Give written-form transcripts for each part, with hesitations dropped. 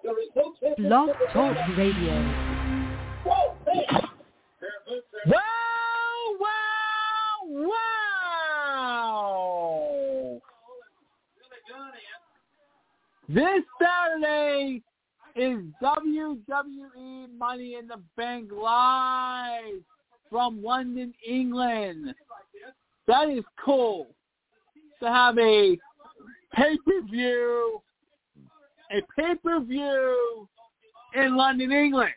Blog Talk Radio. Wow! This Saturday is WWE Money in the Bank live from London, England. That is cool to have a pay-per-view in London, England,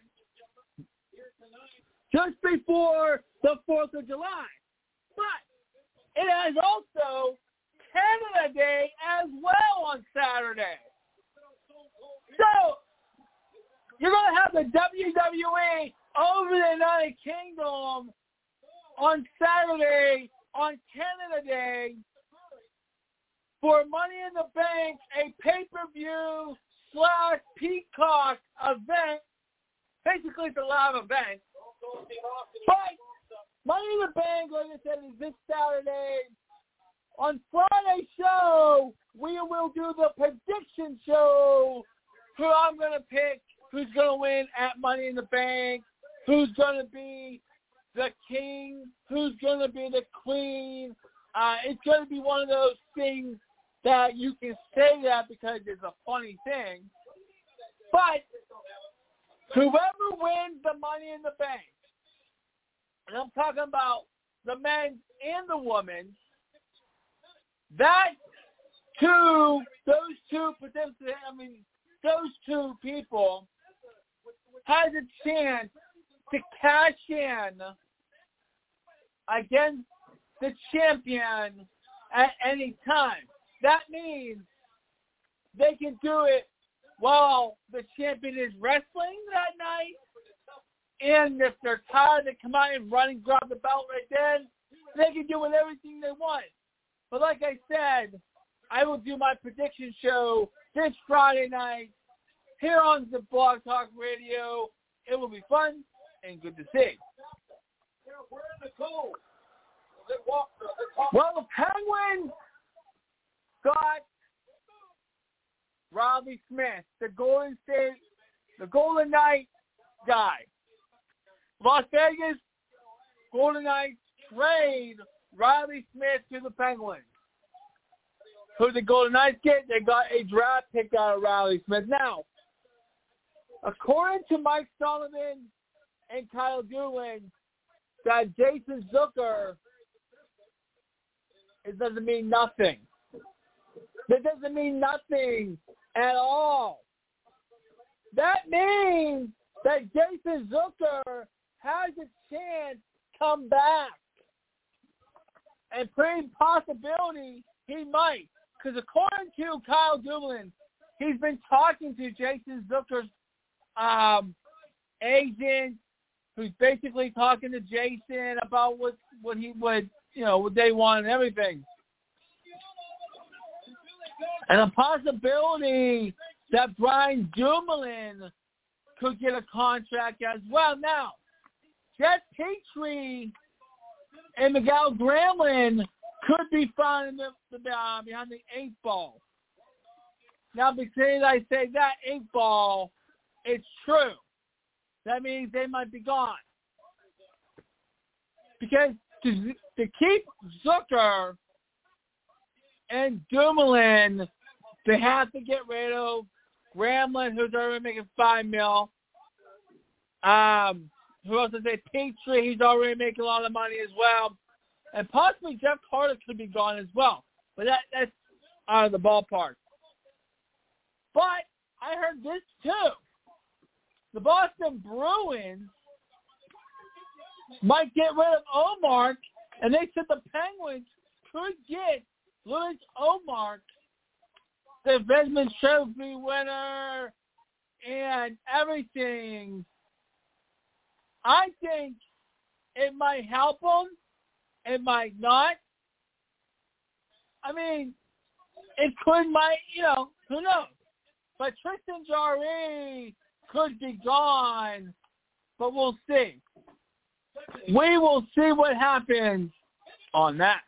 just before the 4th of July. But it has also Canada Day as well on Saturday. So you're going to have the WWE over the United Kingdom on Saturday on Canada Day for Money in the Bank, a pay-per-view / Peacock event. Basically, it's a live event. But Money in the Bank, like I said, is this Saturday. On Friday's show, we will do the prediction show, who I'm going to pick, who's going to win at Money in the Bank, who's going to be the king, who's going to be the queen. It's going to be one of those things that you can say that because it's a funny thing. But whoever wins the Money in the Bank, and I'm talking about the men and the women, those two people has a chance to cash in against the champion at any time. That means they can do it while the champion is wrestling that night. And if they're tired, they come out and run and grab the belt right then. They can do with everything they want. But like I said, I will do my prediction show this Friday night here on the Blog Talk Radio. It will be fun and good to see. Well, the Penguins got Riley Smith, the Golden Knights guy. Las Vegas Golden Knights trade Riley Smith to the Penguins. Who did the Golden Knights get? They got a draft pick out of Riley Smith. Now, according to Mike Sullivan and Kyle Doolin, that Jason Zucker, it doesn't mean nothing. That doesn't mean nothing at all. That means that Jason Zucker has a chance to come back. And pretty possibility he might. Because according to Kyle Doolin, he's been talking to Jason Zucker's agent, who's basically talking to Jason about what he would, what they want and everything. And a possibility that Brian Dumoulin could get a contract as well. Now, Jeff Petrie and Miguel Gramlin could be found behind the 8 ball. Now, because I say that 8 ball, it's true. That means they might be gone. Because to keep Zucker and Dumoulin, they have to get rid of Gramlin, who's already making $5 million. Who else is it? Petrie, he's already making a lot of money as well. And possibly Jeff Carter could be gone as well. But that's out of the ballpark. But I heard this too. The Boston Bruins might get rid of Omark, and they said the Penguins could get Louis Omark, the Vezina Trophy winner, and everything. I think it might help them. It might not. I mean, it might, who knows? But Tristan Jarry could be gone, but we'll see. We will see what happens on that.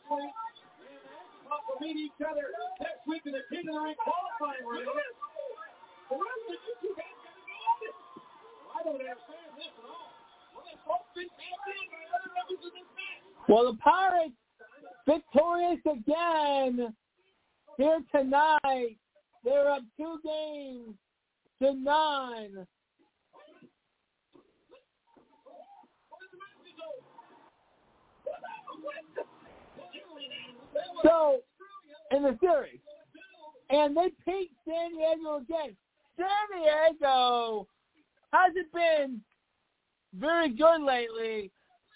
We'll meet each other next week in the King of the Ring qualifying round. The rest of you guys got to go on it. I don't understand this at all. Well, they both been champions and other members of this match. Well, the Pirates victorious again here tonight. They're up 2-9. So, in the series. And they beat San Diego again. San Diego hasn't been very good lately.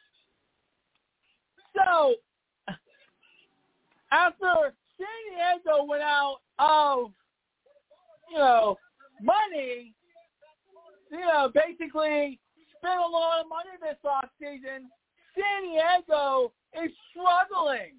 So, after San Diego went out of, money, basically spent a lot of money this offseason, San Diego is struggling.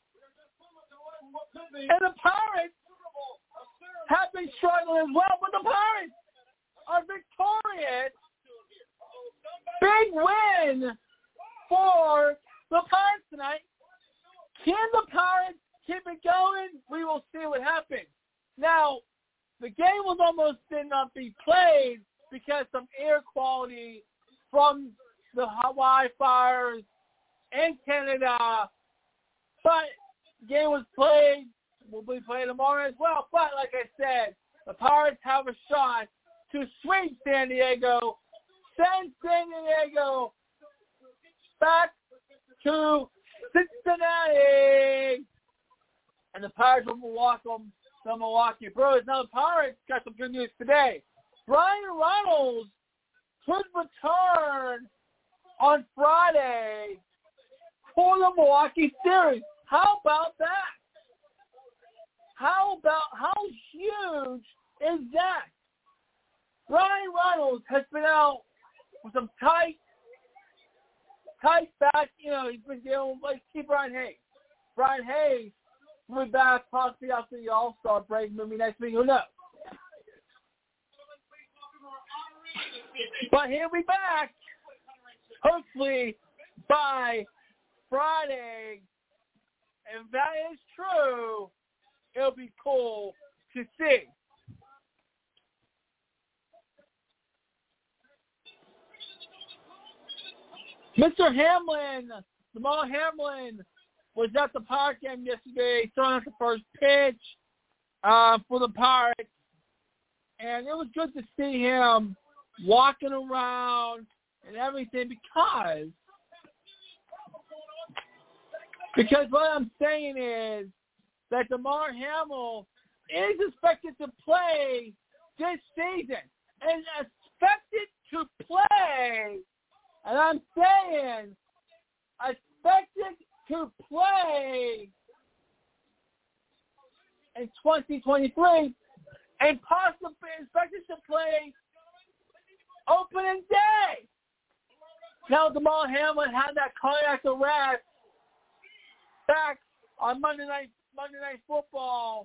And the Pirates have been struggling as well, but the Pirates are victorious. Big win for the Pirates tonight. Can the Pirates keep it going? We will see what happens. Now, the game was almost did not be played because of air quality from the Hawaii fires in Canada. But the game was played. Will be played tomorrow as well. But like I said, the Pirates have a shot to sweep San Diego, send San Diego back to Cincinnati, and the Pirates will welcome the Milwaukee Brewers. Now the Pirates got some good news today. Brian Reynolds could return on Friday for the Milwaukee series. How about that? How huge is that? Brian Reynolds has been out with some tight back. He's been dealing with Brian Hayes. Brian Hayes will be back possibly after the All-Star break, maybe next week. Who knows? But he'll be back, hopefully, by Friday. And if that is true, it'll be cool to see. Mr. Hamlin, Jamal Hamlin, was at the Pirates game yesterday, throwing out the first pitch for the Pirates. And it was good to see him walking around and everything because what I'm saying is that DeMar Hamlin is expected to play this season and expected to play, and I'm saying expected to play in 2023 and possibly expected to play opening day. Now, DeMar Hamlin had that cardiac arrest back on Monday Night Football,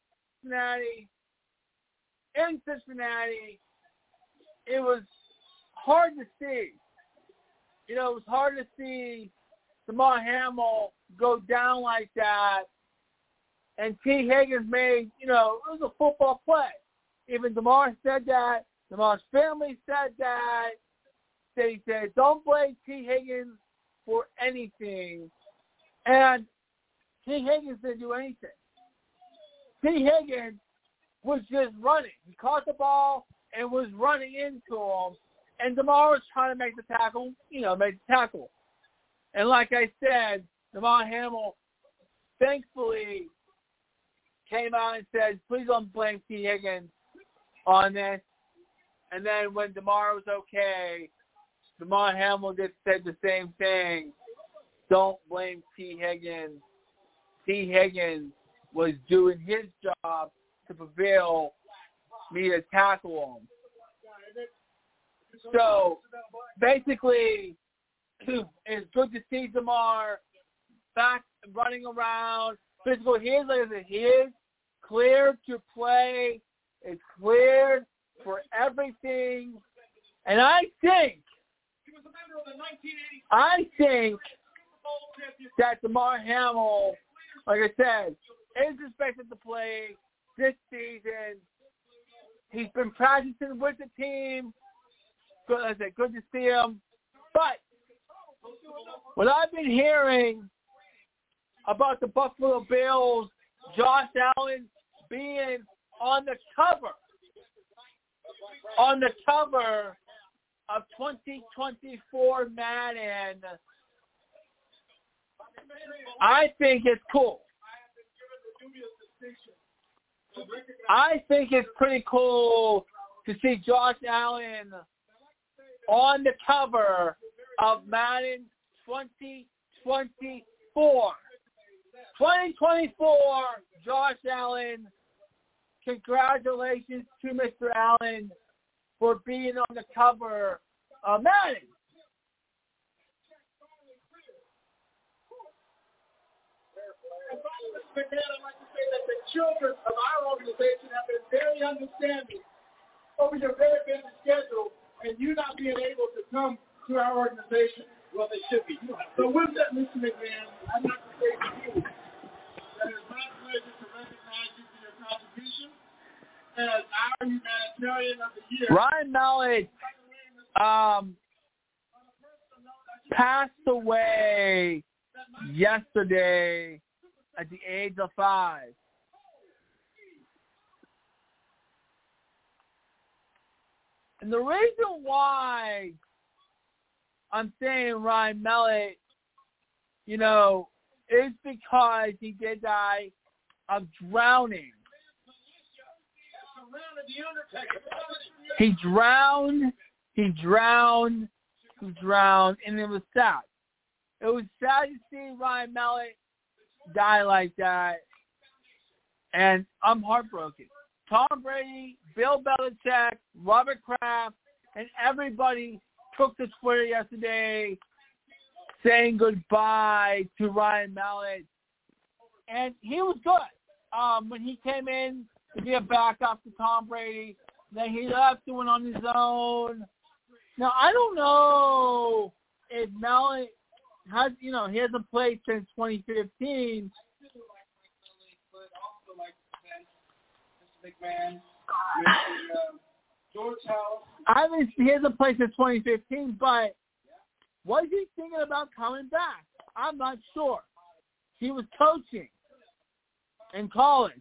in Cincinnati. It was hard to see. It was hard to see DeMar Hamlin go down like that. And T. Higgins made, it was a football play. Even DeMar said that. DeMar's family said that. They said, don't blame T. Higgins for anything. And T. Higgins didn't do anything. T. Higgins was just running. He caught the ball and was running into him. And DeMar was trying to make the tackle, And like I said, DeMar Hamlin thankfully came out and said, please don't blame T. Higgins on this. And then when DeMar was okay, DeMar Hamlin just said the same thing. Don't blame T. Higgins. T. Higgins was doing his job to prevail me to tackle him. So, basically, it's good to see DeMar back running around. Physical, he is cleared to play. It's cleared for everything. And I think that DeMar Hamlin, like I said, is expected to play this season. He's been practicing with the team. Good, I said, good to see him. But what I've been hearing about the Buffalo Bills, Josh Allen being on the cover of 2024 Madden, I think it's cool. I think it's pretty cool to see Josh Allen on the cover of Madden 2024. 2024, Josh Allen. Congratulations to Mr. Allen for being on the cover of Madden. I'd like to say that the children of our organization have been very understanding over your very busy schedule and you not being able to come to our organization. Well, they should be. So with that, Mr. McMahon, I'd like to say to you that it's my pleasure to recognize you for your contribution as our humanitarian of the year. Ryan Mallett passed away yesterday at the age of 5. And the reason why I'm saying Ryan Mallett, is because he did die of drowning. He drowned, and it was sad. It was sad to see Ryan Mallett die like that, and I'm heartbroken. Tom Brady, Bill Belichick, Robert Kraft, and everybody took to Twitter yesterday saying goodbye to Ryan Mallett, and he was good. When he came in to be a backup to Tom Brady, then he left and went on his own. Now, I don't know if Mallett has, he hasn't played since 2015. He hasn't played since 2015, but was he thinking about coming back? I'm not sure. He was coaching in college.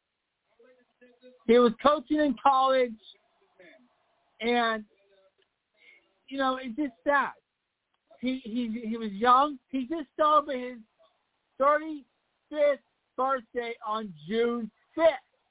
And it's just sad. He was young. He just celebrated his 35th birthday on June 5th.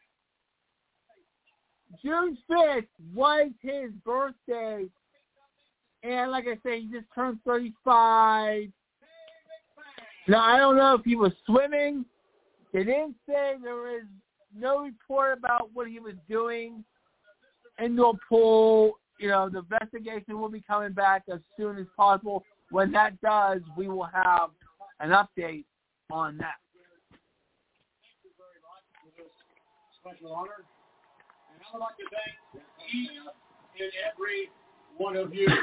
June 5th was his birthday. And like I said, he just turned 35. Now, I don't know if he was swimming. They didn't say. There was no report about what he was doing into a pool. The investigation will be coming back as soon as possible. When that does, we will have an update on that. Special honor. And I would like to thank each and every one of you.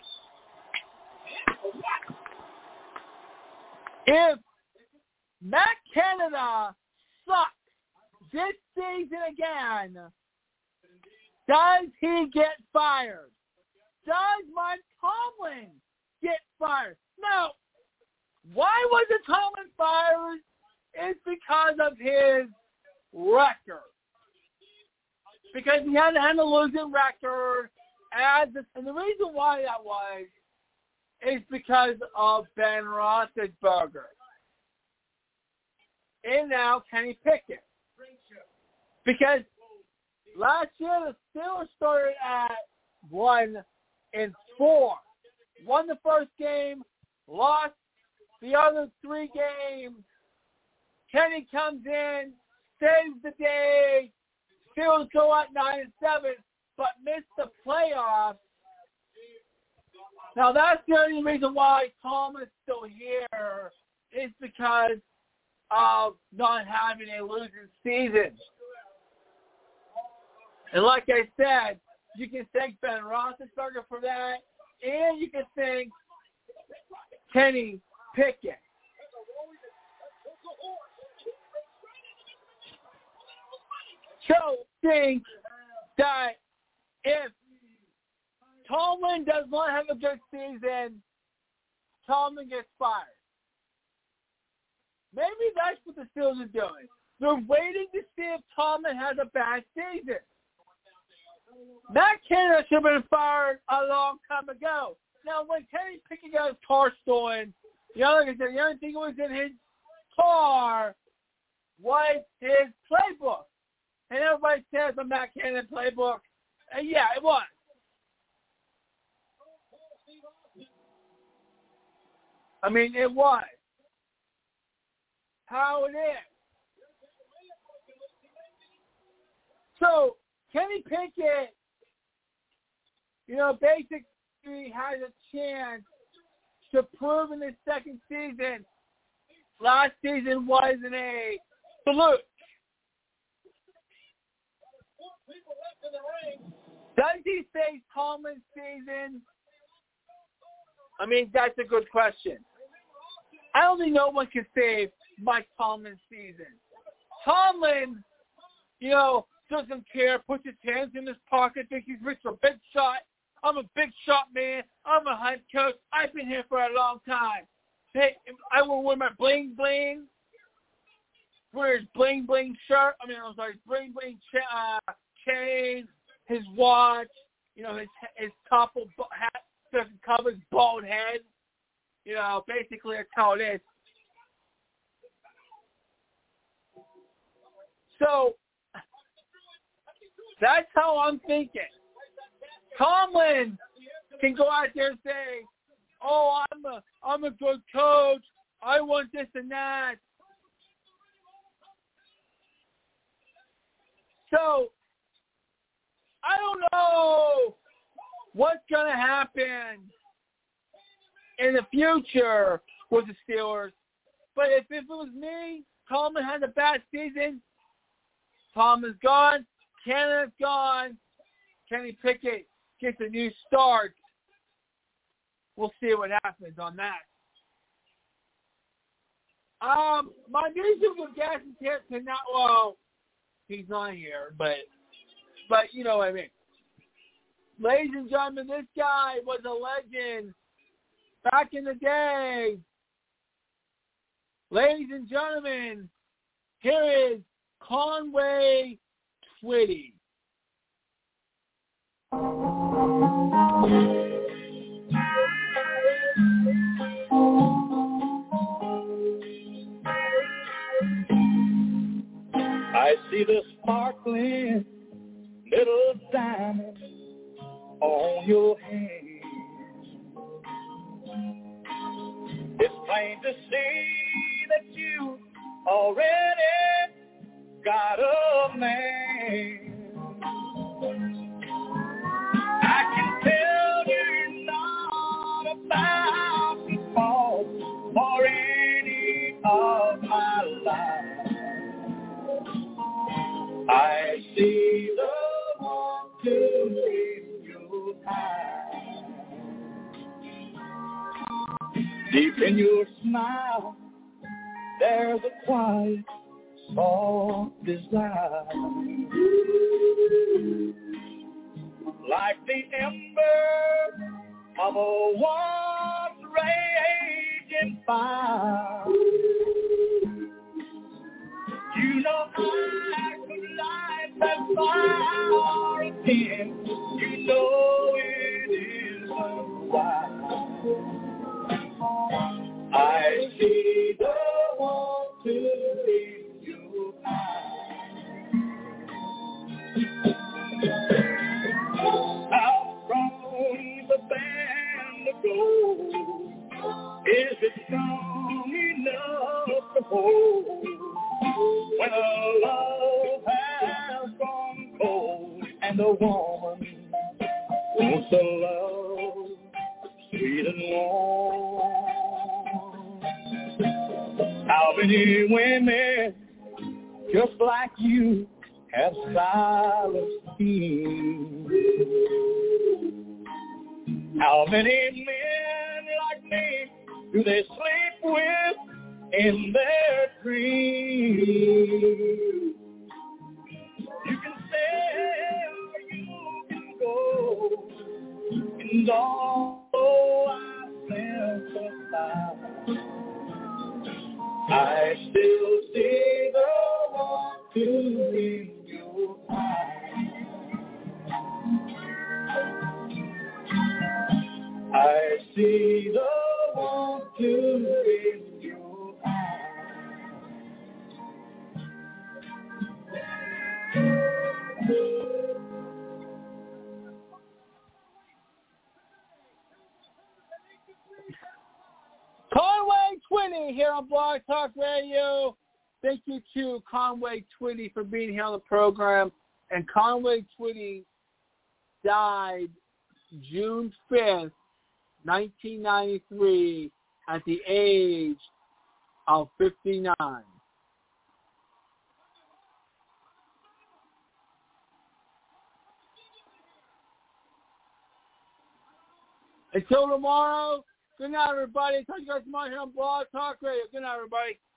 If Matt Canada sucks this season again, does he get fired? Does Mike Tomlin get fired? No. Why wasn't Tomlin fired? It's because of his record. Because he had a losing record. And the reason why that was is because of Ben Roethlisberger. And now Kenny Pickett. Because last year the Steelers started at 1-4. Won the first game, lost the other 3 games. Kenny comes in, saves the day. Steelers go at 9-7, but miss the playoffs. Now that's the only reason why Tom is still here is because of not having a losing season. And like I said, you can thank Ben Roethlisberger for that, and you can thank Kenny Pickett. So think that if Tomlin does not have a good season, Tomlin gets fired. Maybe that's what the Steelers are doing. They're waiting to see if Tomlin has a bad season. Matt Canada should have been fired a long time ago. Now, when Kenny Pickett got his car stolen, like I said, the only thing that was in his car was his playbook. And everybody says the Matt Canada playbook. And yeah, it was. I mean, it was. How it is. So, Kenny Pickett, basically has a chance to prove in his second season. Last season wasn't a fluke. Does he face Tomlin's season? I mean, that's a good question. I don't think no one can save Mike Tomlin's season. Tomlin, doesn't care, puts his hands in his pocket, thinks he's reached a big shot. I'm a big shot man. I'm a head coach. I've been here for a long time. Hey, I will wear my bling bling. Wear his bling bling shirt. His bling bling chain, his watch. His top of hat doesn't cover his bald head. Basically that's how it is. So that's how I'm thinking. Tomlin can go out there and say, "Oh, I'm a good coach. I want this and that." So I don't know what's going to happen in the future with the Steelers. But if it was me, Tomlin had a bad season. Tomlin's gone. Canada's gone. Kenny Pickett gets a new start. We'll see what happens on that. My musical guest is here tonight. Well, he's not here, but you know what I mean. Ladies and gentlemen, this guy was a legend back in the day. Ladies and gentlemen, here is Conway Twitty. I see the sparkling little diamond on your hand. It's plain to see that you already got a man. I can tell you're not about to fall for any of my life. I see the one to in your eyes. Deep in your smile, there's a quiet, soft desire. Like the ember of a once raging fire. You know I could light that fire again. You know it isn't wise. I see the one to in your eyes. How strong the band of gold? Is it strong enough to hold? When a love has gone cold and a woman wants a love sweet and warm. How many women just like you have silent schemes? How many men like me do they sleep with in their dreams? You can sorrow I sympathize. I still see the want to in your eyes. I see the want to in your eyes. Conway Twitty here on Blog Talk Radio. Thank you to Conway Twitty for being here on the program. And Conway Twitty died June 5th, 1993 at the age of 59. Until tomorrow, good night, everybody. Talk to you guys tomorrow here on Blog Talk Radio. Good night, everybody.